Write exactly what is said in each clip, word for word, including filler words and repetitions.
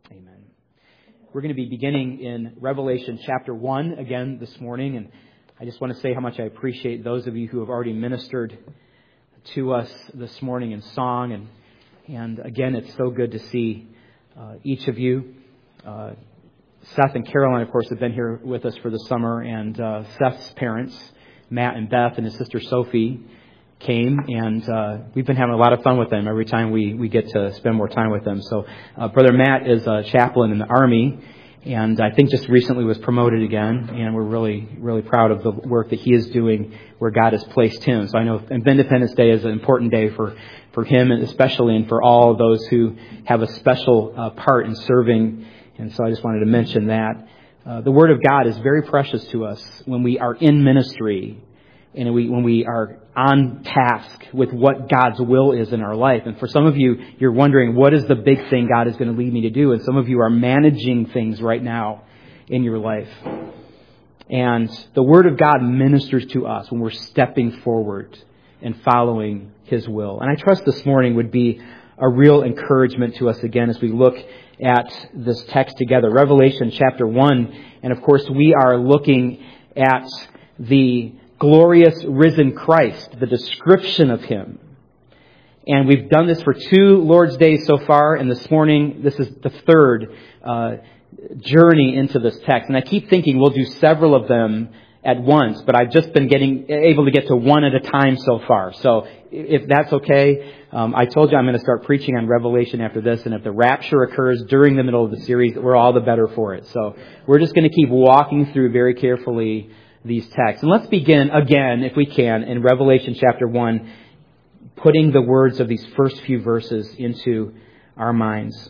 Amen. We're going to be beginning in Revelation chapter one again this morning, and I just want to say how much I appreciate those of you who have already ministered to us this morning in song, and and again, it's so good to see uh, each of you. Uh, Seth and Caroline, of course, have been here with us for the summer, and uh, Seth's parents, Matt and Beth, and his sister Sophie, came, and uh, we've been having a lot of fun with them every time we, we get to spend more time with them. So uh, Brother Matt is a chaplain in the Army, and I think just recently was promoted again, and we're really, really proud of the work that he is doing where God has placed him. So I know Independence Day is an important day for, for him, and especially, and for all of those who have a special uh, part in serving, and so I just wanted to mention that. Uh, the Word of God is very precious to us when we are in ministry, and we, when we are on task with what God's will is in our life. And for some of you, you're wondering, what is the big thing God is going to lead me to do? And some of you are managing things right now in your life. And the Word of God ministers to us when we're stepping forward and following His will. And I trust this morning would be a real encouragement to us again as we look at this text together. Revelation chapter one. And of course, we are looking at the glorious risen Christ, the description of Him. And we've done this for two Lord's Days so far, and this morning, this is the third uh, journey into this text. And I keep thinking we'll do several of them at once, but I've just been getting able to get to one at a time so far. So if that's okay, um, I told you I'm going to start preaching on Revelation after this, and if the rapture occurs during the middle of the series, we're all the better for it. So we're just going to keep walking through very carefully these texts. And let's begin again, if we can, in Revelation chapter one, putting the words of these first few verses into our minds.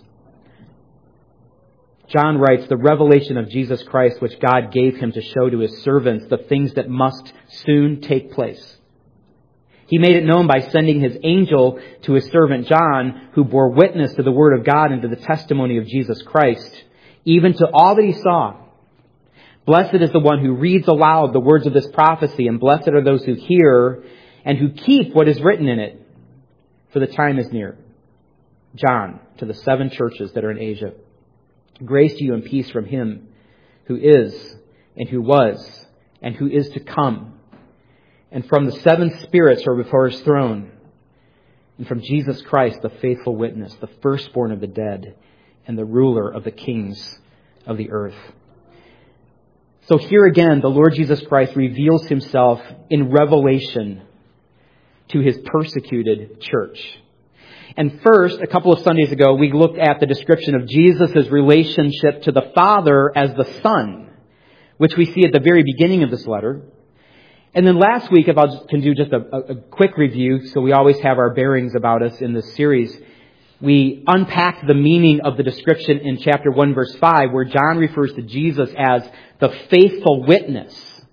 John writes, "The revelation of Jesus Christ, which God gave Him to show to His servants the things that must soon take place. He made it known by sending His angel to His servant John, who bore witness to the word of God and to the testimony of Jesus Christ, even to all that he saw. Blessed is the one who reads aloud the words of this prophecy, and blessed are those who hear and who keep what is written in it, for the time is near. John, to the seven churches that are in Asia. Grace to you and peace from Him who is, and who was, and who is to come, and from the seven spirits who are before His throne, and from Jesus Christ, the faithful witness, the firstborn of the dead, and the ruler of the kings of the earth." So here again, the Lord Jesus Christ reveals Himself in revelation to His persecuted church. And first, a couple of Sundays ago, we looked at the description of Jesus' relationship to the Father as the Son, which we see at the very beginning of this letter. And then last week, if I can do just a, a quick review, so we always have our bearings about us in this series, we unpacked the meaning of the description in chapter one, verse five, where John refers to Jesus as the faithful witness.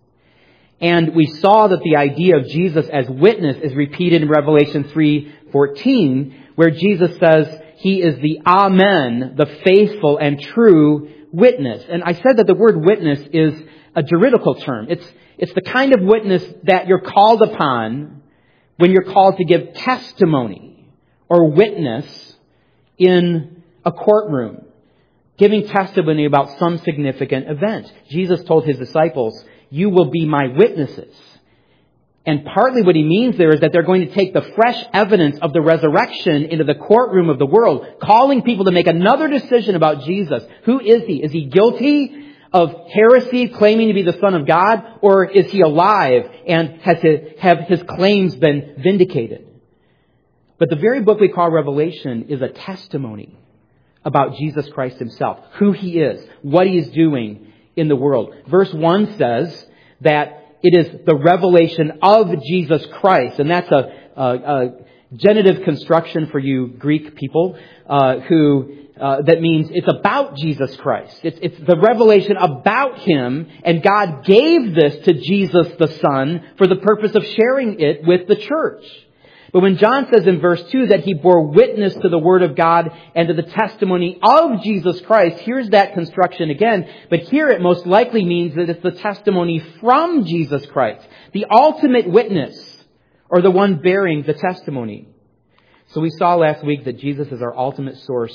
And we saw that the idea of Jesus as witness is repeated in Revelation three fourteen, where Jesus says He is the Amen, the faithful and true witness. And I said that the word witness is a juridical term. It's, it's the kind of witness that you're called upon when you're called to give testimony or witness in a courtroom, giving testimony about some significant event. Jesus told His disciples, "You will be my witnesses." And partly what He means there is that they're going to take the fresh evidence of the resurrection into the courtroom of the world, calling people to make another decision about Jesus. Who is He? Is He guilty of heresy, claiming to be the Son of God? Or is He alive and has his, have His claims been vindicated? But the very book we call Revelation is a testimony about Jesus Christ Himself, who He is, what He is doing in the world. Verse one says that it is the revelation of Jesus Christ, and that's a, a, a genitive construction for you Greek people uh, who uh, that means it's about Jesus Christ. It's, it's the revelation about Him, and God gave this to Jesus the Son for the purpose of sharing it with the church. But when John says in verse two that He bore witness to the Word of God and to the testimony of Jesus Christ, here's that construction again. But here it most likely means that it's the testimony from Jesus Christ, the ultimate witness, or the one bearing the testimony. So we saw last week that Jesus is our ultimate source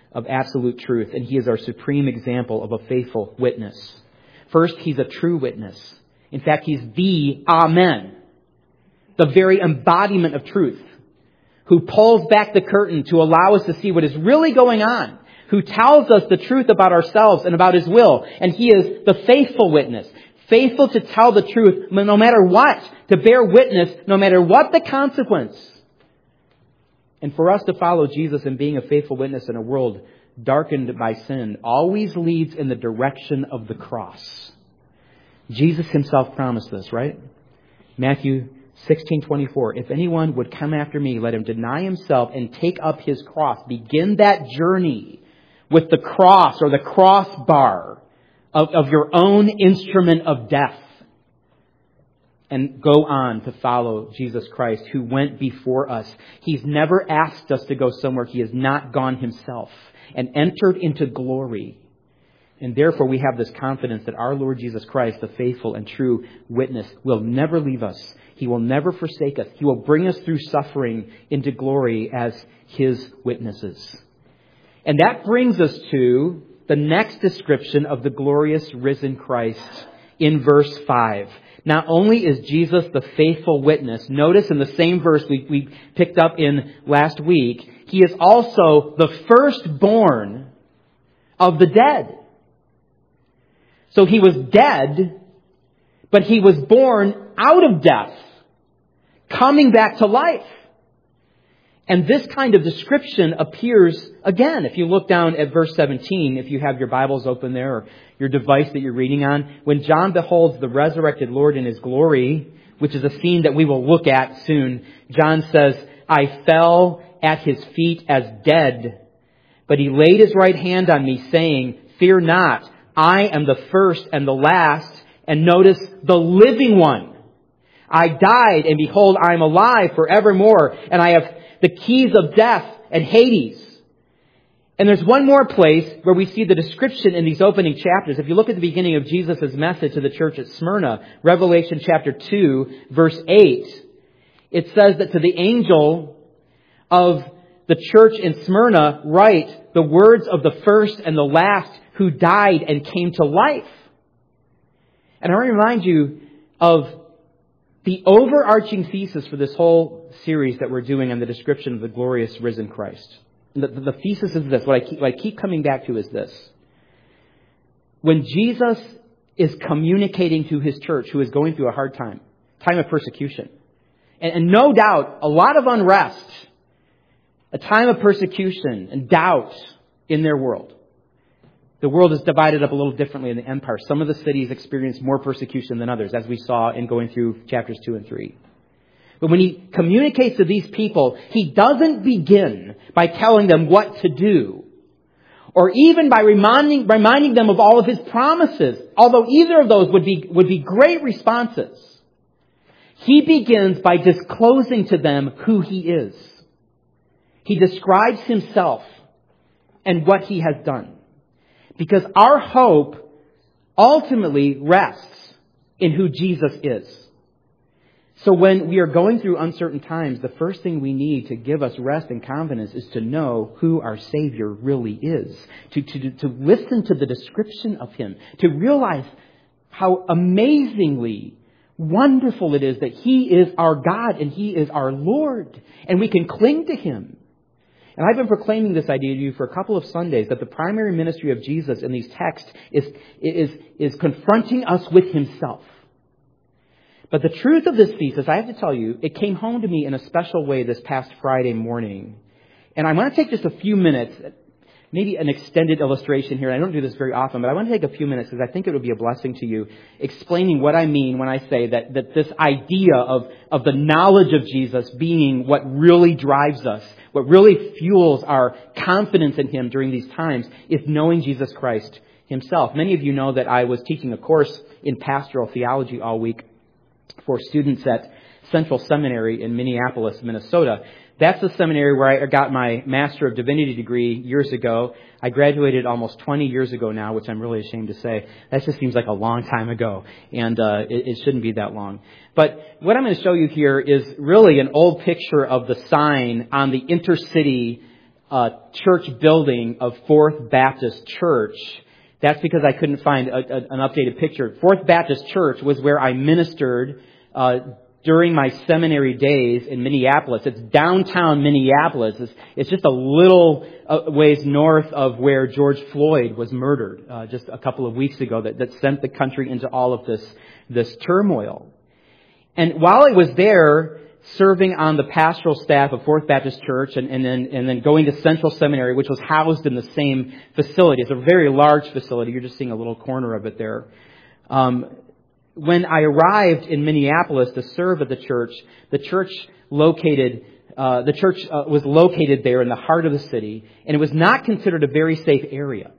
of absolute truth, and he is our supreme example of a faithful witness. First, he's a true witness. In fact, he's the Amen, the very embodiment of truth, who pulls back the curtain to allow us to see what is really going on, who tells us the truth about ourselves and about his will. And he is the faithful witness, faithful to tell the truth no matter what, to bear witness no matter what the consequence. And for us to follow Jesus in being a faithful witness in a world darkened by sin always leads in the direction of the cross. Jesus himself promised this, right? Matthew sixteen twenty-four. If anyone would come after me, let him deny himself and take up his cross. Begin that journey with the cross or the crossbar of, of your own instrument of death. And go on to follow Jesus Christ, who went before us. He's never asked us to go somewhere he has not gone himself and entered into glory. And therefore we have this confidence that our Lord Jesus Christ, the faithful and true witness, will never leave us. He will never forsake us. He will bring us through suffering into glory as his witnesses. And that brings us to the next description of the glorious risen Christ in verse five. Not only is Jesus the faithful witness, notice in the same verse we, we picked up in last week, he is also the firstborn of the dead. So he was dead, but he was born out of death, coming back to life. And this kind of description appears again. If you look down at verse seventeen, if you have your Bibles open there or your device that you're reading on, when John beholds the resurrected Lord in his glory, which is a scene that we will look at soon, John says, I fell at his feet as dead, but he laid his right hand on me, saying, fear not, I am the first and the last, and notice, the living one. I died, and behold, I am alive forevermore, and I have the keys of death and Hades. And there's one more place where we see the description in these opening chapters. If you look at the beginning of Jesus' message to the church at Smyrna, Revelation chapter two, verse eight, it says that to the angel of the church in Smyrna, write the words of the first and the last who died and came to life. And I want to remind you of the overarching thesis for this whole series that we're doing on the description of the glorious risen Christ. The, the, the thesis is this. What I, keep, what I keep coming back to is this. When Jesus is communicating to his church, who is going through a hard time, time of persecution, and, and no doubt a lot of unrest, a time of persecution and doubt in their world. The world is divided up a little differently in the empire. Some of the cities experience more persecution than others, as we saw in going through chapters two and three. But when he communicates to these people, he doesn't begin by telling them what to do, or even by reminding, reminding them of all of his promises, although either of those would be, would be great responses. He begins by disclosing to them who he is. He describes himself and what he has done. Because our hope ultimately rests in who Jesus is. So when we are going through uncertain times, the first thing we need to give us rest and confidence is to know who our Savior really is. To, to, to listen to the description of him. To realize how amazingly wonderful it is that he is our God and he is our Lord. And we can cling to him. And I've been proclaiming this idea to you for a couple of Sundays, that the primary ministry of Jesus in these texts is, is, is confronting us with himself. But the truth of this thesis, I have to tell you, it came home to me in a special way this past Friday morning. And I want to take just a few minutes, maybe an extended illustration here. I don't do this very often, but I want to take a few minutes because I think it would be a blessing to you, explaining what I mean when I say that, that this idea of, of the knowledge of Jesus being what really drives us, what really fuels our confidence in him during these times, is knowing Jesus Christ himself. Many of you know that I was teaching a course in pastoral theology all week for students at Central Seminary in Minneapolis, Minnesota. That's the seminary where I got my Master of Divinity degree years ago. I graduated almost twenty years ago now, which I'm really ashamed to say. That just seems like a long time ago, and uh, it, it shouldn't be that long. But what I'm going to show you here is really an old picture of the sign on the intercity uh, church building of Fourth Baptist Church, that's because I couldn't find a, a, an updated picture. Fourth Baptist Church was where I ministered uh, during my seminary days in Minneapolis. It's downtown Minneapolis. It's, it's just a little uh, ways north of where George Floyd was murdered uh, just a couple of weeks ago that, that sent the country into all of this, this turmoil. And while I was there, serving on the pastoral staff of Fourth Baptist Church and, and then and then going to Central Seminary, which was housed in the same facility. It's a very large facility. You're just seeing a little corner of it there. Um, when I arrived in Minneapolis to serve at the church, the church located uh, the church uh, was located there in the heart of the city, and it was not considered a very safe area.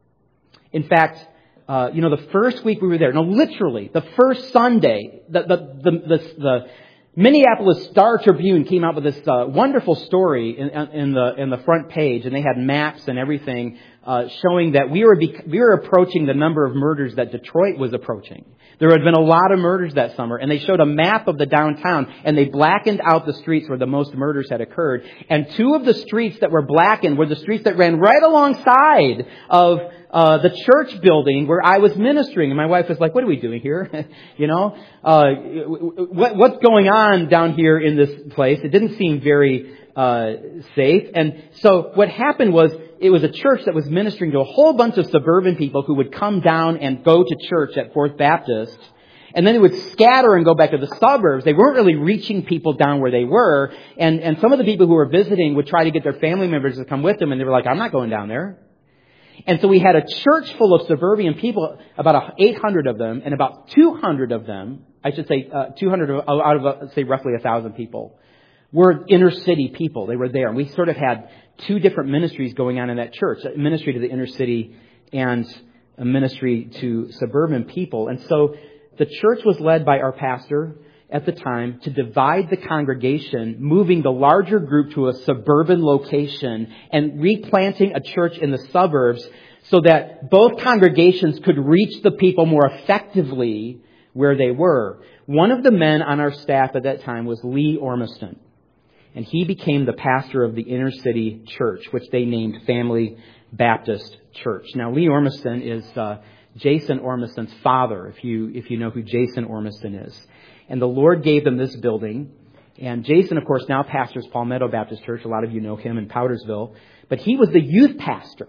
In fact, uh, you know, the first week we were there, no, literally the first Sunday, the the the the, the Minneapolis Star Tribune came out with this uh, wonderful story in, in the in the front page, and they had maps and everything uh, showing that we were bec- we were approaching the number of murders that Detroit was approaching. There had been a lot of murders that summer, and they showed a map of the downtown, and they blackened out the streets where the most murders had occurred. And two of the streets that were blackened were the streets that ran right alongside of Uh, the church building where I was ministering. And my wife was like, what are we doing here? you know, uh, what, what's going on down here in this place? It didn't seem very uh, safe. And so what happened was it was a church that was ministering to a whole bunch of suburban people who would come down and go to church at Fourth Baptist. And then they would scatter and go back to the suburbs. They weren't really reaching people down where they were. And, and some of the people who were visiting would try to get their family members to come with them. And they were like, I'm not going down there. And so we had a church full of suburban people, about eight hundred of them, and about two hundred of them, I should say uh, two hundred out of, uh, say, roughly one thousand people, were inner city people. They were there. And we sort of had two different ministries going on in that church, a ministry to the inner city and a ministry to suburban people. And so the church was led by our pastor at the time to divide the congregation, moving the larger group to a suburban location and replanting a church in the suburbs so that both congregations could reach the people more effectively where they were. One of the men on our staff at that time was Lee Ormiston, and he became the pastor of the inner city church, which they named Family Baptist Church. Now, Lee Ormiston is uh, Jason Ormiston's father, if you if you know who Jason Ormiston is. And the Lord gave them this building. And Jason, of course, now pastors Palmetto Baptist Church. A lot of you know him in Powdersville. But he was the youth pastor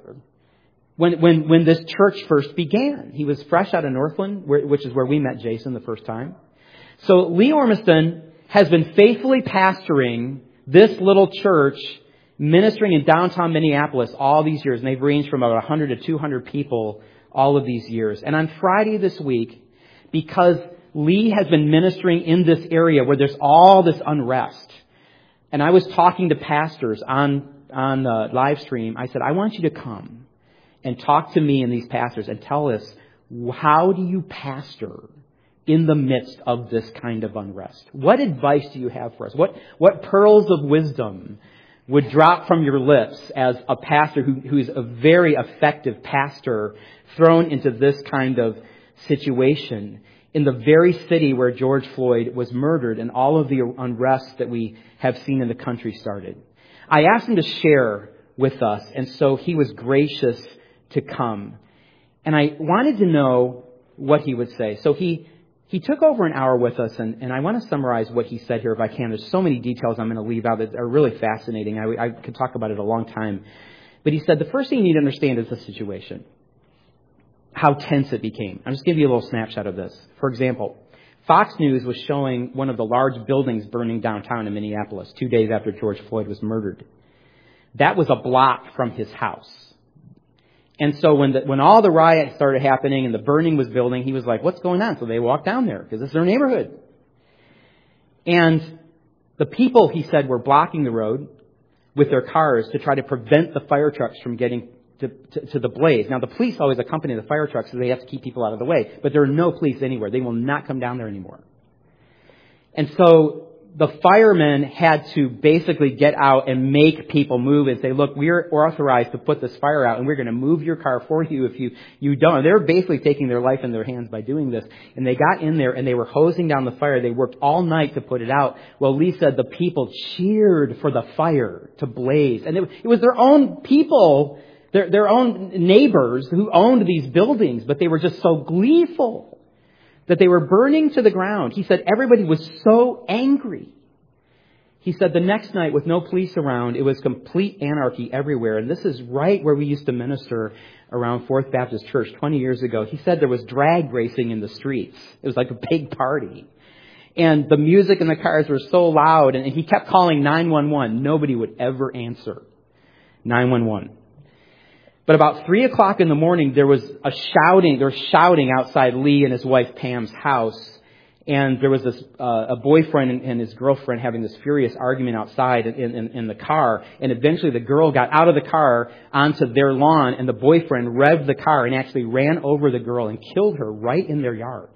when when when this church first began. He was fresh out of Northland, where, which is where we met Jason the first time. So Lee Ormiston has been faithfully pastoring this little church, ministering in downtown Minneapolis all these years. And they've ranged from about one hundred to two hundred people all of these years. And on Friday this week, because Lee has been ministering in this area where there's all this unrest. And I was talking to pastors on, on the live stream. I said, I want you to come and talk to me and these pastors and tell us, how do you pastor in the midst of this kind of unrest? What advice do you have for us? What, what pearls of wisdom would drop from your lips as a pastor who, who is a very effective pastor thrown into this kind of situation in the very city where George Floyd was murdered and all of the unrest that we have seen in the country started? I asked him to share with us, and so he was gracious to come. And I wanted to know what he would say. So he he took over an hour with us, and, and I want to summarize what he said here if I can. There's so many details I'm going to leave out that are really fascinating. I, I could talk about it a long time. But he said, the first thing you need to understand is the situation. How tense it became. I'm just going to give you a little snapshot of this. For example, Fox News was showing one of the large buildings burning downtown in Minneapolis two days after George Floyd was murdered. That was a block from his house. And so when the, when all the riots started happening and the burning was building, he was like, what's going on? So they walked down there because it's their neighborhood. And the people, he said, were blocking the road with their cars to try to prevent the fire trucks from getting To, to, to the blaze. Now, the police always accompany the fire trucks, so they have to keep people out of the way. But there are no police anywhere. They will not come down there anymore. And so the firemen had to basically get out and make people move and say, look, we're authorized to put this fire out and we're going to move your car for you if you, you don't. They were basically taking their life in their hands by doing this. And they got in there and they were hosing down the fire. They worked all night to put it out. Well, Lee said the people cheered for the fire to blaze. And it, it was their own people, their, their own neighbors who owned these buildings, but they were just so gleeful that they were burning to the ground. He said everybody was so angry. He said the next night, with no police around, it was complete anarchy everywhere. And this is right where we used to minister around Fourth Baptist Church twenty years ago. He said there was drag racing in the streets. It was like a big party. And the music in the cars were so loud. And he kept calling nine one one. Nobody would ever answer nine one one. But about three o'clock in the morning, there was a shouting, there was shouting outside Lee and his wife Pam's house. And there was this, uh, a boyfriend and, and his girlfriend having this furious argument outside in, in, in the car. And eventually the girl got out of the car onto their lawn and the boyfriend revved the car and actually ran over the girl and killed her right in their yard.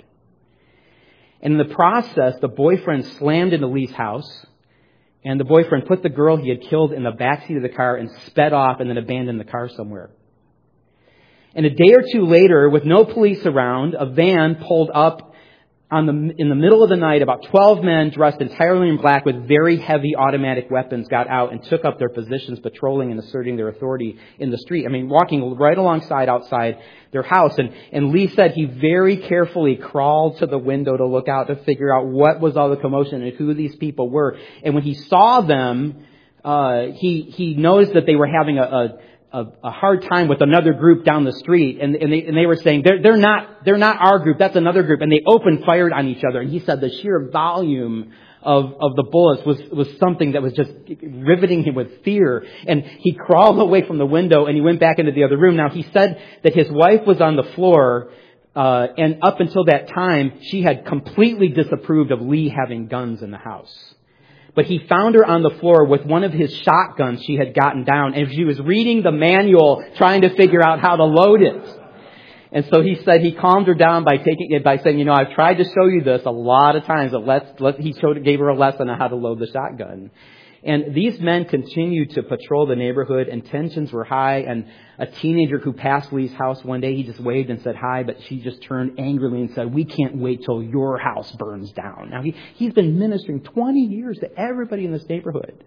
And in the process, the boyfriend slammed into Lee's house. And the boyfriend put the girl he had killed in the backseat of the car and sped off and then abandoned the car somewhere. And a day or two later, with no police around, a van pulled up on the in the middle of the night. About twelve men dressed entirely in black with very heavy automatic weapons got out and took up their positions patrolling and asserting their authority in the street. I mean, walking right alongside outside their house. And, and Lee said he very carefully crawled to the window to look out to figure out what was all the commotion and who these people were. And when he saw them, uh, he, he noticed that they were having a, a A, a hard time with another group down the street, and, and they and they were saying they're they're not they're not our group, that's another group, and they opened fired on each other. And he said the sheer volume of of the bullets was was something that was just riveting him with fear. And he crawled away from the window and he went back into the other room. Now he said that his wife was on the floor, uh, and up until that time she had completely disapproved of Lee having guns in the house. But he found her on the floor with one of his shotguns she had gotten down. And she was reading the manual, trying to figure out how to load it. And so he said he calmed her down by taking it, by saying, you know, I've tried to show you this a lot of times. But let's, let, he showed, gave her a lesson on how to load the shotgun. And these men continued to patrol the neighborhood, and tensions were high. And a teenager who passed Lee's house one day, he just waved and said hi, but she just turned angrily and said, we can't wait till your house burns down. Now, he, he's been ministering twenty years to everybody in this neighborhood.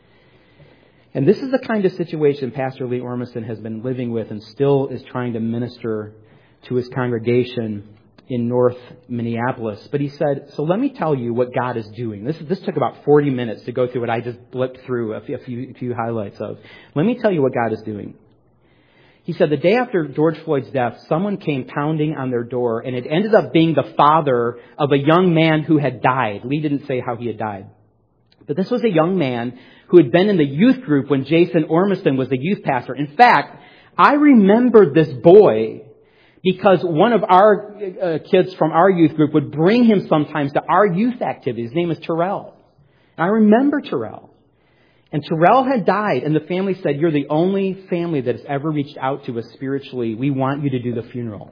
And this is the kind of situation Pastor Lee Ormston has been living with and still is trying to minister to his congregation in North Minneapolis. But he said, so let me tell you what God is doing. This this took about forty minutes to go through what I just blipped through a few, a few, a few highlights of. Let me tell you what God is doing. He said the day after George Floyd's death, someone came pounding on their door, and it ended up being the father of a young man who had died. Lee didn't say how he had died. But this was a young man who had been in the youth group when Jason Ormston was the youth pastor. In fact, I remembered this boy because one of our uh, kids from our youth group would bring him sometimes to our youth activities. His name is Terrell. And I remember Terrell. And Terrell had died, and the family said, you're the only family that has ever reached out to us spiritually. We want you to do the funeral.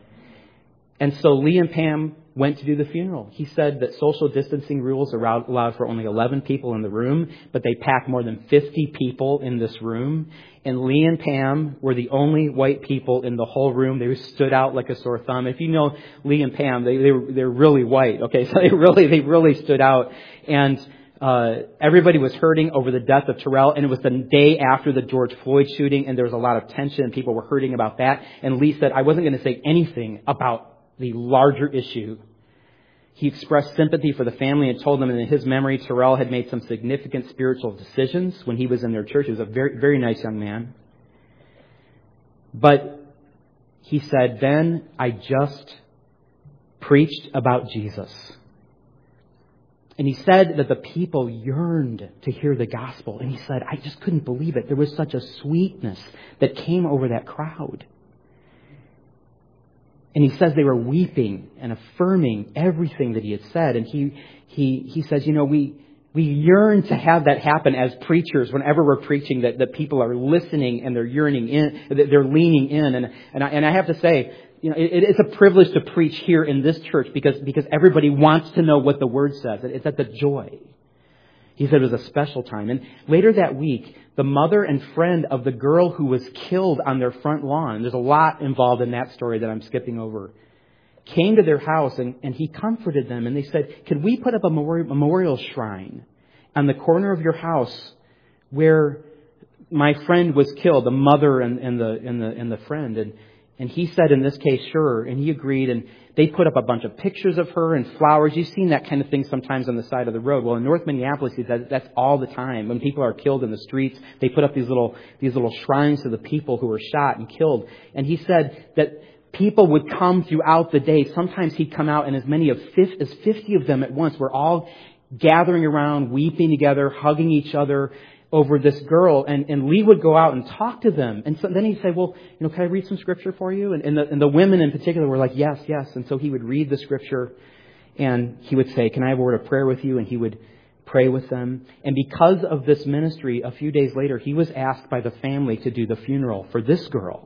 And so Lee and Pam went to do the funeral. He said that social distancing rules allowed for only eleven people in the room, but they packed more than fifty people in this room. And Lee and Pam were the only white people in the whole room. They stood out like a sore thumb. If you know Lee and Pam, they, they were, they're really white. Okay, so they really, they really stood out. And uh, everybody was hurting over the death of Terrell. And it was the day after the George Floyd shooting, and there was a lot of tension, and people were hurting about that. And Lee said, I wasn't going to say anything about the larger issue. He expressed sympathy for the family and told them that in his memory, Terrell had made some significant spiritual decisions when he was in their church. He was a very, very nice young man. But he said, then I just preached about Jesus. And he said that the people yearned to hear the gospel. And he said, I just couldn't believe it. There was such a sweetness that came over that crowd. And he says they were weeping and affirming everything that he had said. And he he he says, you know, we we yearn to have that happen as preachers whenever we're preaching, that, that people are listening and they're yearning in, that they're leaning in. And and I, and I have to say, you know, it, it's a privilege to preach here in this church because because everybody wants to know what the Word says. It's at the joy. He said it was a special time. And later that week, the mother and friend of the girl who was killed on their front lawn, there's a lot involved in that story that I'm skipping over, came to their house and, and he comforted them. And they said, could we put up a memorial shrine on the corner of your house where my friend was killed, the mother and, and the and the and the friend? And and he said, in this case, sure. And he agreed. And they put up a bunch of pictures of her and flowers. You've seen that kind of thing sometimes on the side of the road. Well, in North Minneapolis, that, that's all the time. When people are killed in the streets, they put up these little these little shrines to the people who were shot and killed. And he said that people would come throughout the day. Sometimes he'd come out and as many as fifty of them at once were all gathering around, weeping together, hugging each other over this girl. And, and Lee would go out and talk to them. And so then he'd say, well, you know, can I read some scripture for you? And, and, the, and the women in particular were like, yes, yes. And so he would read the scripture and he would say, can I have a word of prayer with you? And he would pray with them. And because of this ministry, a few days later, he was asked by the family to do the funeral for this girl.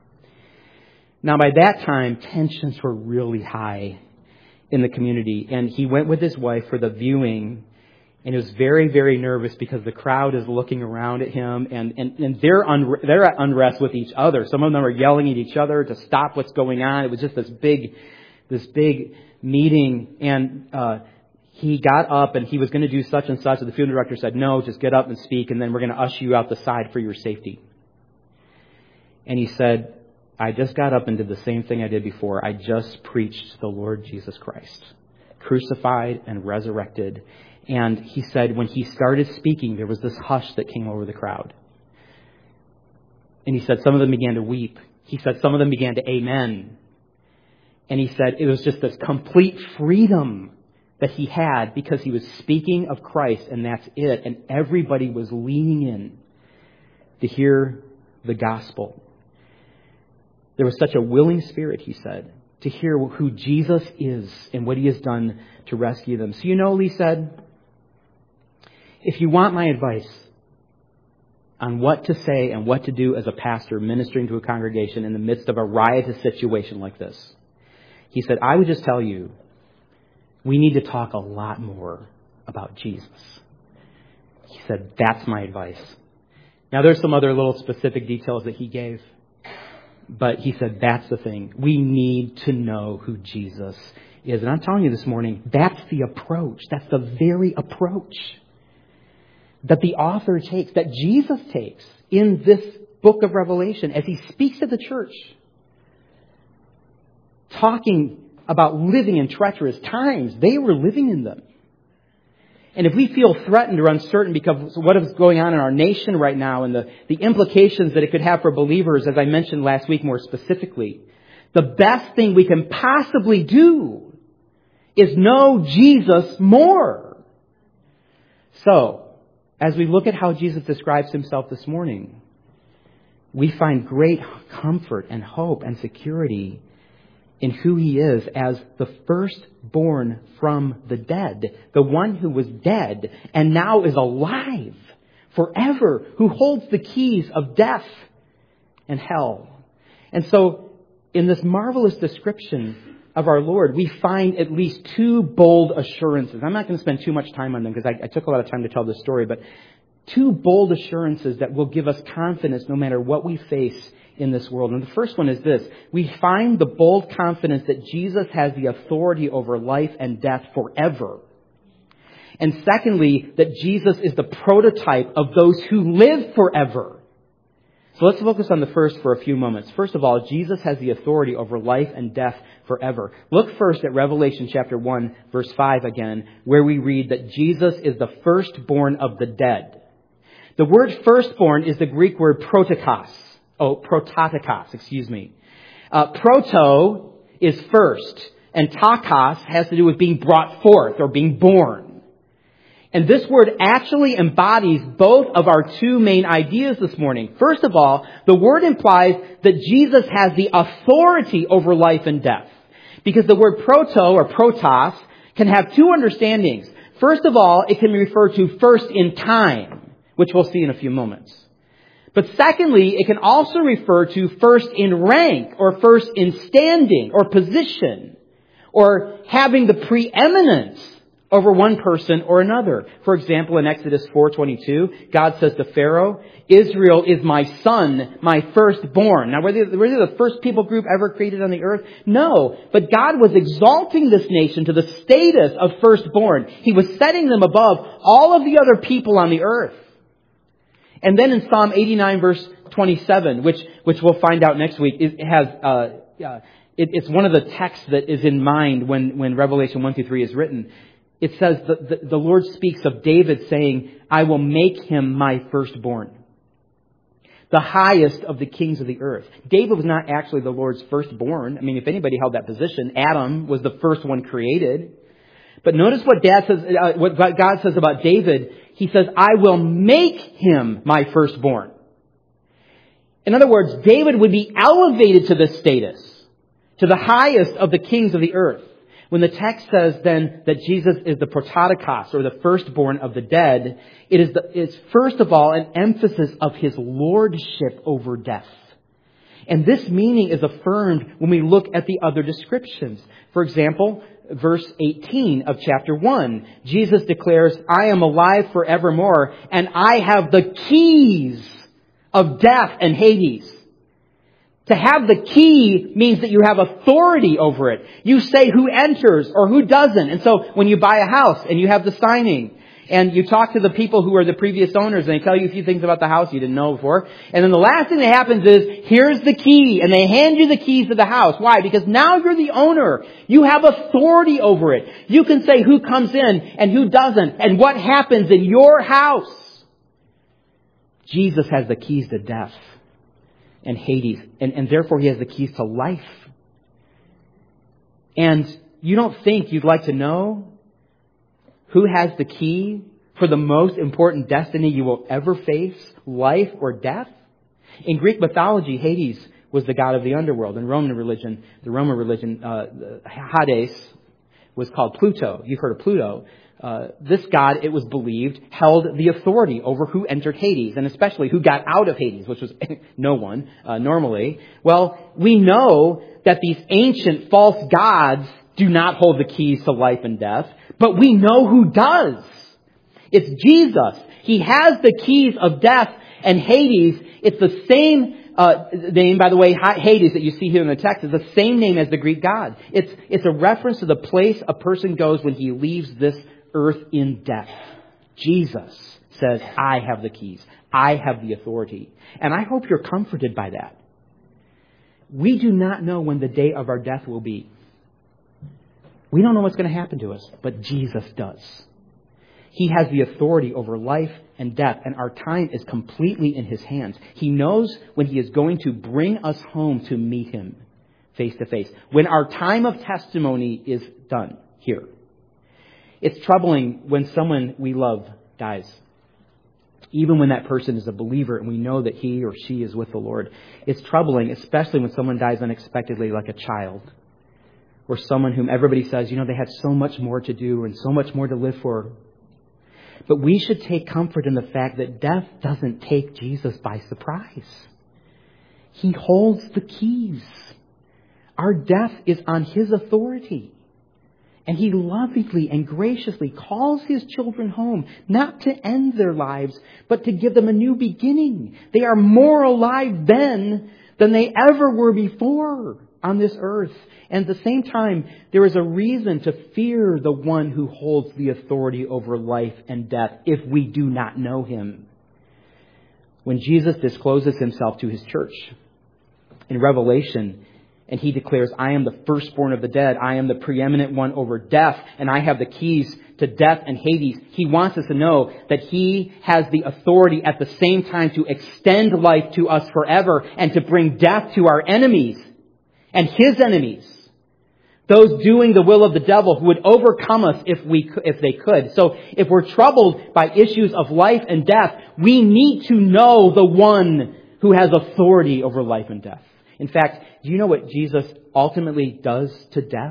Now, by that time, tensions were really high in the community. And he went with his wife for the viewing. And he was very, very nervous because the crowd is looking around at him. And, and, and they're, unre- they're at unrest with each other. Some of them are yelling at each other to stop what's going on. It was just this big, this big meeting. And uh, he got up and he was going to do such and such. And the funeral director said, no, just get up and speak. And then we're going to usher you out the side for your safety. And he said, I just got up and did the same thing I did before. I just preached the Lord Jesus Christ, crucified and resurrected. And he said when he started speaking, there was this hush that came over the crowd. And he said some of them began to weep. He said some of them began to amen. And he said it was just this complete freedom that he had because he was speaking of Christ, and that's it. And everybody was leaning in to hear the gospel. There was such a willing spirit, he said, to hear who Jesus is and what he has done to rescue them. So you know, Lee said, if you want my advice on what to say and what to do as a pastor ministering to a congregation in the midst of a riotous situation like this, he said, I would just tell you, we need to talk a lot more about Jesus. He said, that's my advice. Now, there's some other little specific details that he gave. But he said, that's the thing. We need to know who Jesus is. And I'm telling you this morning, that's the approach. That's the very approach that the author takes, that Jesus takes in this book of Revelation as he speaks to the church, talking about living in treacherous times. They were living in them. And if we feel threatened or uncertain because of what is going on in our nation right now and the, the implications that it could have for believers, as I mentioned last week more specifically, the best thing we can possibly do is know Jesus more. So, as we look at how Jesus describes himself this morning, we find great comfort and hope and security in who he is as the firstborn from the dead, the one who was dead and now is alive forever, who holds the keys of death and hell. And so in this marvelous description of our Lord, we find at least two bold assurances. I'm not going to spend too much time on them because I, I took a lot of time to tell this story, but two bold assurances that will give us confidence no matter what we face in this world. And the first one is this. We find the bold confidence that Jesus has the authority over life and death forever. And secondly, that Jesus is the prototype of those who live forever. So let's focus on the first for a few moments. First of all, Jesus has the authority over life and death forever. Look first at Revelation chapter one, verse five again, where we read that Jesus is the firstborn of the dead. The word firstborn is the Greek word protokos. Oh, prototokos, excuse me. Uh, proto is first, and tokos has to do with being brought forth or being born. And this word actually embodies both of our two main ideas this morning. First of all, the word implies that Jesus has the authority over life and death. Because the word proto or protos can have two understandings. First of all, it can refer to first in time, which we'll see in a few moments. But secondly, it can also refer to first in rank or first in standing or position or having the preeminence over one person or another. For example, in Exodus four twenty-two, God says to Pharaoh, Israel is my son, my firstborn. Now, were they, were they the first people group ever created on the earth? No. But God was exalting this nation to the status of firstborn. He was setting them above all of the other people on the earth. And then in Psalm eighty-nine, verse twenty-seven, which, which we'll find out next week, it has, uh, uh, it, it's one of the texts that is in mind when, when Revelation one through three is written. It says that the, the Lord speaks of David saying, I will make him my firstborn. The highest of the kings of the earth. David was not actually the Lord's firstborn. I mean, if anybody held that position, Adam was the first one created. But notice what Dad says, uh, what God says about David. He says, I will make him my firstborn. In other words, David would be elevated to this status, to the highest of the kings of the earth. When the text says then that Jesus is the prototokos, or the firstborn of the dead, it is the, it's first of all an emphasis of his lordship over death. And this meaning is affirmed when we look at the other descriptions. For example, verse eighteen of chapter one, Jesus declares, I am alive forevermore, and I have the keys of death and Hades. To have the key means that you have authority over it. You say who enters or who doesn't. And so when you buy a house and you have the signing and you talk to the people who are the previous owners and they tell you a few things about the house you didn't know before. And then the last thing that happens is, here's the key. And they hand you the keys to the house. Why? Because now you're the owner. You have authority over it. You can say who comes in and who doesn't and what happens in your house. Jesus has the keys to death and Hades, and, and therefore he has the keys to life. And you don't think you'd like to know who has the key for the most important destiny you will ever face, life or death? In Greek mythology, Hades was the god of the underworld. In Roman religion, the Roman religion, uh, Hades was called Pluto. You've heard of Pluto. Uh, this god, it was believed, held the authority over who entered Hades, and especially who got out of Hades, which was no one, uh, normally. Well, we know that these ancient false gods do not hold the keys to life and death, but we know who does. It's Jesus. He has the keys of death and Hades. It's the same uh, name, by the way, Hades that you see here in the text is the same name as the Greek god. It's, it's a reference to the place a person goes when he leaves this earth in death. Jesus says, I have the keys. I have the authority. And I hope you're comforted by that. We do not know when the day of our death will be. We don't know what's going to happen to us, but Jesus does. He has the authority over life and death, and our time is completely in his hands. He knows when he is going to bring us home to meet him face to face. When our time of testimony is done here. It's troubling when someone we love dies. Even when that person is a believer and we know that he or she is with the Lord. It's troubling, especially when someone dies unexpectedly like a child. Or someone whom everybody says, you know, they had so much more to do and so much more to live for. But we should take comfort in the fact that death doesn't take Jesus by surprise. He holds the keys. Our death is on his authority. And he lovingly and graciously calls his children home, not to end their lives, but to give them a new beginning. They are more alive then than they ever were before on this earth. And at the same time, there is a reason to fear the one who holds the authority over life and death if we do not know him. When Jesus discloses himself to his church in Revelation, and he declares, I am the firstborn of the dead. I am the preeminent one over death. And I have the keys to death and Hades. He wants us to know that he has the authority at the same time to extend life to us forever and to bring death to our enemies and his enemies. Those doing the will of the devil who would overcome us if we, if they could. So if we're troubled by issues of life and death, we need to know the one who has authority over life and death. In fact, do you know what Jesus ultimately does to death?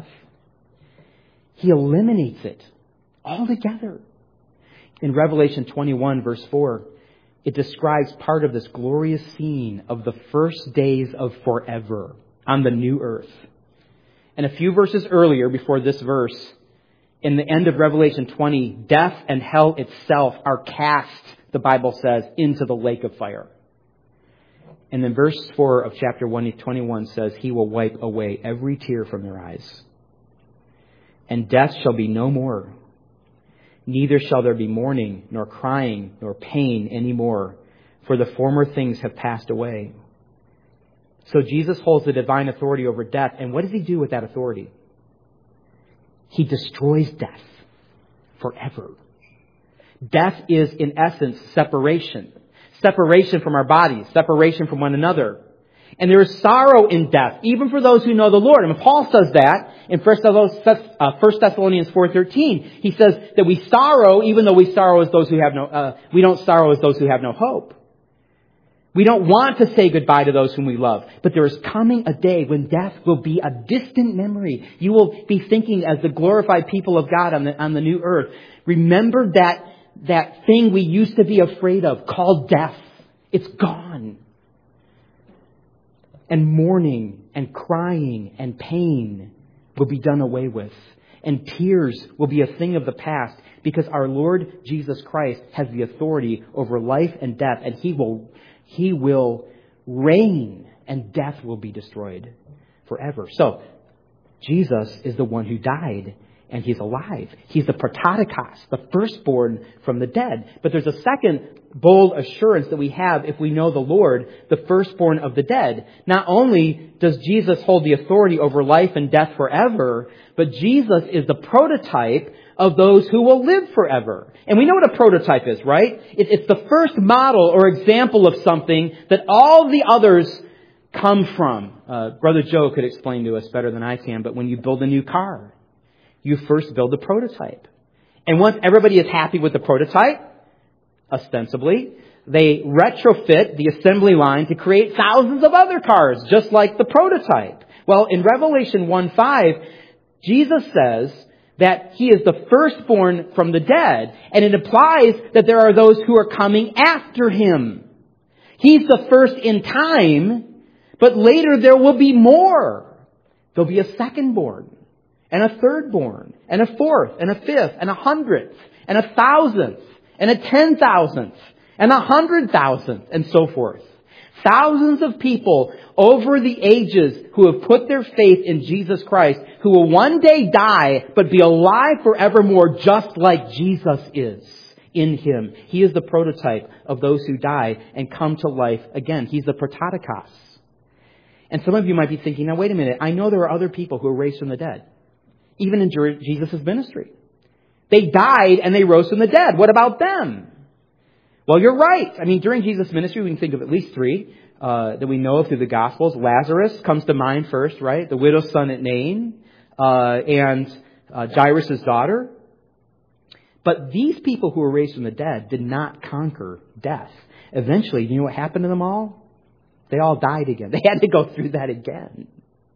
He eliminates it altogether. In Revelation twenty-one, verse four, it describes part of this glorious scene of the first days of forever on the new earth. And a few verses earlier, before this verse, In the end of Revelation twenty, death and hell itself are cast, the Bible says, into the lake of fire. And then verse four of chapter one twenty-one says, He will wipe away every tear from their eyes. And death shall be no more. Neither shall there be mourning, nor crying, nor pain any more, for the former things have passed away. So Jesus holds the divine authority over death. And what does He do with that authority? He destroys death forever. Death is, in essence, separation. Separation from our bodies. Separation from one another. And there is sorrow in death, even for those who know the Lord. And Paul says that in First Thessalonians four thirteen. He says that we sorrow, even though we sorrow as those who have no, uh, we don't sorrow as those who have no hope. We don't want to say goodbye to those whom we love. But there is coming a day when death will be a distant memory. You will be thinking as the glorified people of God on the, on the new earth. Remember that, that thing we used to be afraid of called death. It's gone. And mourning and crying and pain will be done away with. And tears will be a thing of the past because our Lord Jesus Christ has the authority over life and death, and He will He will reign, and death will be destroyed forever. So, Jesus is the one who died, and He's alive. He's the prototokos, the firstborn from the dead. But there's a second bold assurance that we have if we know the Lord, the firstborn of the dead. Not only does Jesus hold the authority over life and death forever, but Jesus is the prototype of those who will live forever. And we know what a prototype is, right? It, it's the first model or example of something that all the others come from. Uh, Brother Joe could explain to us better than I can, but when you build a new car, you first build the prototype. And once everybody is happy with the prototype, ostensibly, they retrofit the assembly line to create thousands of other cars, just like the prototype. Well, in Revelation one five, Jesus says that He is the firstborn from the dead, and it implies that there are those who are coming after Him. He's the first in time, but later there will be more. There'll be a secondborn, and a thirdborn, and a fourth, and a fifth, and a hundredth, and a thousandth, and a ten thousandth, and a hundred thousandth, and so forth. Thousands of people over the ages who have put their faith in Jesus Christ, who will one day die, but be alive forevermore, just like Jesus is in Him. He is the prototype of those who die and come to life again. He's the prototokos. And some of you might be thinking, now wait a minute, I know there are other people who are raised from the dead, even in Jesus' ministry. They died and they rose from the dead. What about them? Well, you're right. I mean, during Jesus' ministry, we can think of at least three uh, that we know of through the Gospels. Lazarus comes to mind first, right? The widow's son at Nain, uh, and uh, Jairus' daughter. But these people who were raised from the dead did not conquer death. Eventually, you know what happened to them all? They all died again. They had to go through that again.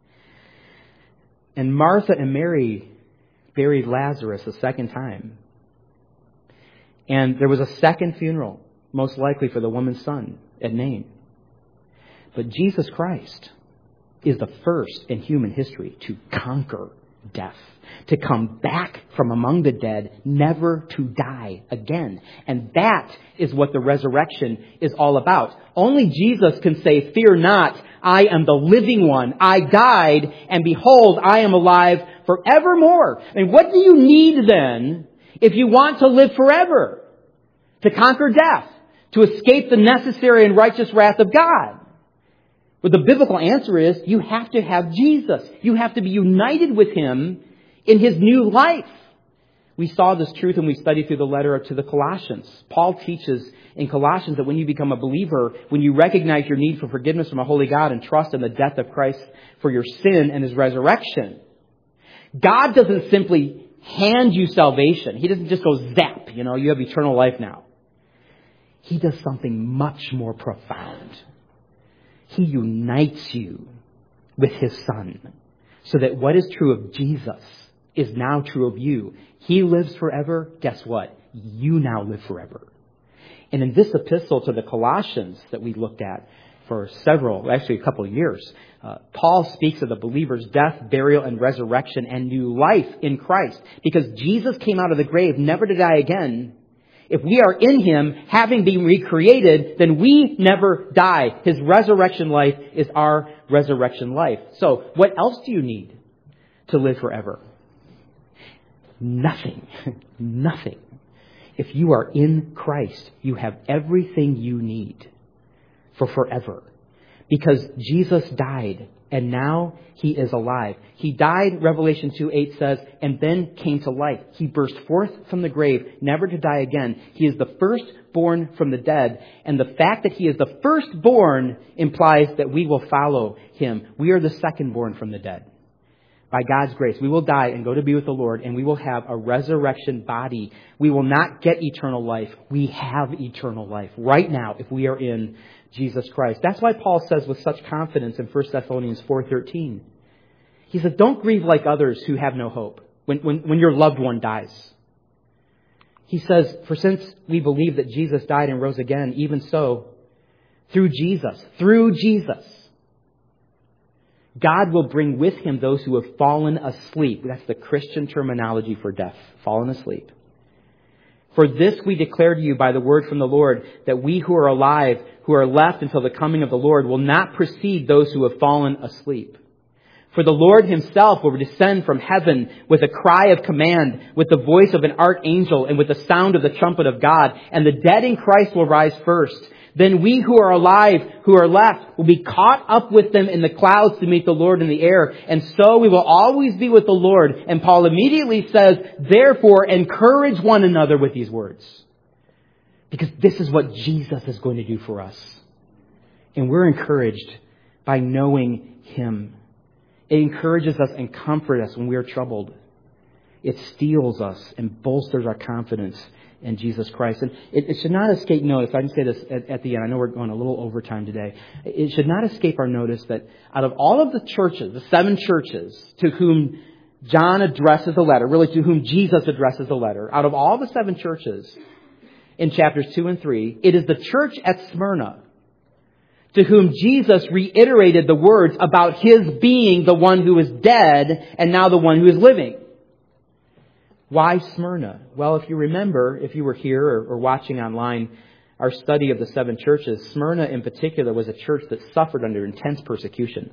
And Martha and Mary buried Lazarus a second time. And there was a second funeral, most likely for the woman's son at Nain. But Jesus Christ is the first in human history to conquer death, to come back from among the dead, never to die again. And that is what the resurrection is all about. Only Jesus can say, "Fear not, I am the living one. I died, and behold, I am alive forevermore." I mean, what do you need then if you want to live forever? To conquer death, to escape the necessary and righteous wrath of God? Well, the biblical answer is you have to have Jesus. You have to be united with Him in His new life. We saw this truth when we studied through the letter to the Colossians. Paul teaches in Colossians that when you become a believer, when you recognize your need for forgiveness from a holy God and trust in the death of Christ for your sin and His resurrection, God doesn't simply hand you salvation. He doesn't just go zap, you know, you have eternal life now. He does something much more profound. He unites you with His Son, so that what is true of Jesus is now true of you. He lives forever. Guess what? You now live forever. And in this epistle to the Colossians that we looked at, for several, actually a couple of years. Uh, Paul speaks of the believer's death, burial, and resurrection and new life in Christ. Because Jesus came out of the grave never to die again. If we are in Him, having been recreated, then we never die. His resurrection life is our resurrection life. So, what else do you need to live forever? Nothing. Nothing. If you are in Christ, you have everything you need for forever. Because Jesus died, and now He is alive. He died, Revelation two eight says, and then came to life. He burst forth from the grave, never to die again. He is the firstborn from the dead. And the fact that He is the firstborn implies that we will follow Him. We are the secondborn from the dead. By God's grace, we will die and go to be with the Lord, and we will have a resurrection body. We will not get eternal life. We have eternal life right now if we are in Jesus Christ. That's why Paul says with such confidence in First Thessalonians four thirteen. He says, don't grieve like others who have no hope when, when, when your loved one dies. He says, for since we believe that Jesus died and rose again, even so, through Jesus, through Jesus, God will bring with Him those who have fallen asleep. That's the Christian terminology for death. Fallen asleep. For this we declare to you by the word from the Lord, that we who are alive, who are left until the coming of the Lord, will not precede those who have fallen asleep. For the Lord Himself will descend from heaven with a cry of command, with the voice of an archangel, and with the sound of the trumpet of God. And the dead in Christ will rise first. Then we who are alive, who are left, will be caught up with them in the clouds to meet the Lord in the air. And so we will always be with the Lord. And Paul immediately says, therefore, encourage one another with these words. Because this is what Jesus is going to do for us. And we're encouraged by knowing Him. It encourages us and comforts us when we are troubled. It steels us and bolsters our confidence in Jesus Christ. And it, it should not escape notice. I can say this at, at the end. I know we're going a little overtime today. It should not escape our notice that out of all of the churches, the seven churches to whom John addresses the letter, really to whom Jesus addresses the letter, out of all the seven churches in chapters two and three, it is the church at Smyrna to whom Jesus reiterated the words about His being the one who is dead and now the one who is living. Why Smyrna? Well, if you remember, if you were here or, or watching online, our study of the seven churches, Smyrna in particular was a church that suffered under intense persecution.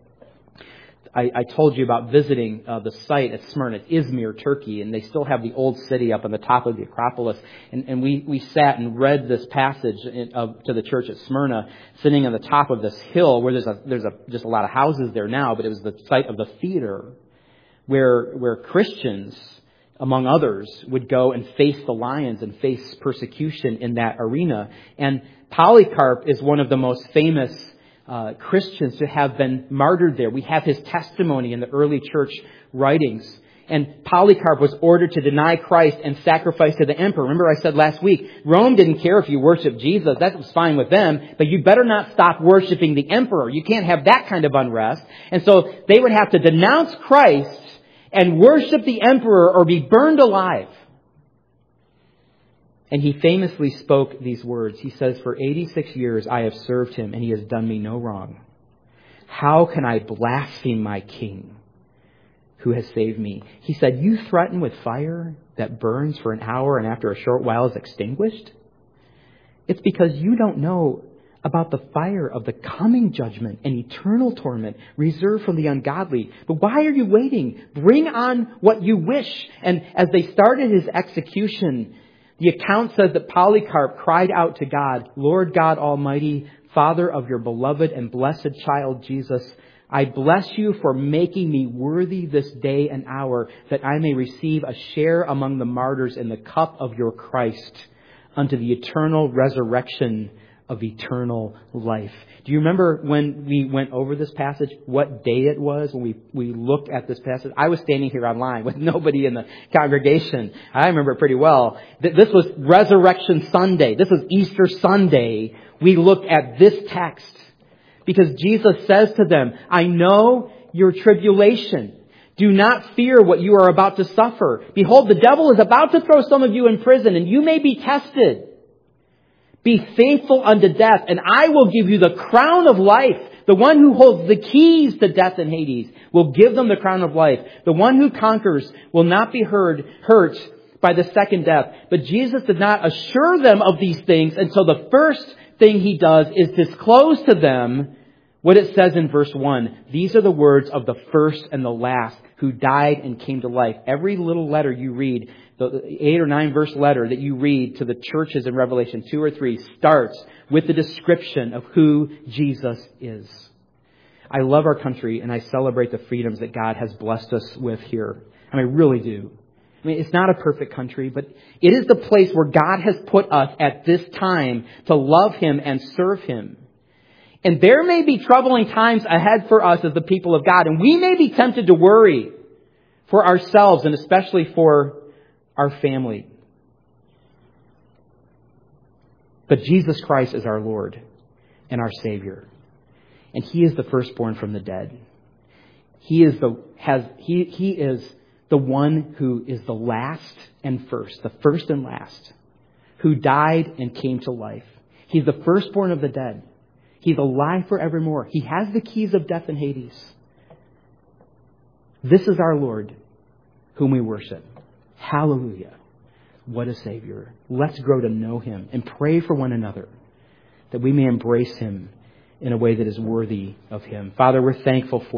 I, I told you about visiting uh, the site at Smyrna. It's Izmir, Turkey, and they still have the old city up on the top of the Acropolis. And, and we, we sat and read this passage in, uh, to the church at Smyrna, sitting on the top of this hill where there's a, there's a, just a lot of houses there now, but it was the site of the theater where, where Christians, among others, would go and face the lions and face persecution in that arena. And Polycarp is one of the most famous uh, Christians to have been martyred there. We have his testimony in the early church writings. And Polycarp was ordered to deny Christ and sacrifice to the emperor. Remember I said last week, Rome didn't care if you worshiped Jesus. That was fine with them. But you better not stop worshiping the emperor. You can't have that kind of unrest. And so they would have to denounce Christ and worship the emperor or be burned alive. And he famously spoke these words. He says, for eighty-six years I have served him and he has done me no wrong. How can I blaspheme my king who has saved me? He said, you threaten with fire that burns for an hour and after a short while is extinguished? It's because you don't know about the fire of the coming judgment and eternal torment reserved from the ungodly. But why are you waiting? Bring on what you wish. And as they started his execution, the account says that Polycarp cried out to God, Lord God Almighty, Father of your beloved and blessed child Jesus, I bless you for making me worthy this day and hour that I may receive a share among the martyrs in the cup of your Christ unto the eternal resurrection of eternal life. Do you remember when we went over this passage, what day it was when we, we looked at this passage? I was standing here online with nobody in the congregation. I remember it pretty well. This was Resurrection Sunday. This was Easter Sunday. We looked at this text because Jesus says to them, I know your tribulation. Do not fear what you are about to suffer. Behold, the devil is about to throw some of you in prison and you may be tested. Be faithful unto death, and I will give you the crown of life. The one who holds the keys to death and Hades will give them the crown of life. The one who conquers will not be hurt, hurt by the second death. But Jesus did not assure them of these things until the first thing He does is disclose to them what it says in verse one. These are the words of the first and the last who died and came to life. Every little letter you read, the eight or nine verse letter that you read to the churches in Revelation two or three starts with the description of who Jesus is. I love our country and I celebrate the freedoms that God has blessed us with here. I mean, I really do. I mean, it's not a perfect country, but it is the place where God has put us at this time to love Him and serve Him. And there may be troubling times ahead for us as the people of God. And we may be tempted to worry for ourselves and especially for our family. But Jesus Christ is our Lord and our Savior. And He is the firstborn from the dead. He is the has he he is the one who is the last and first, the first and last, who died and came to life. He's the firstborn of the dead. He's alive forevermore. He has the keys of death and Hades. This is our Lord, whom we worship. Hallelujah. What a Savior. Let's grow to know Him and pray for one another that we may embrace Him in a way that is worthy of Him. Father, we're thankful for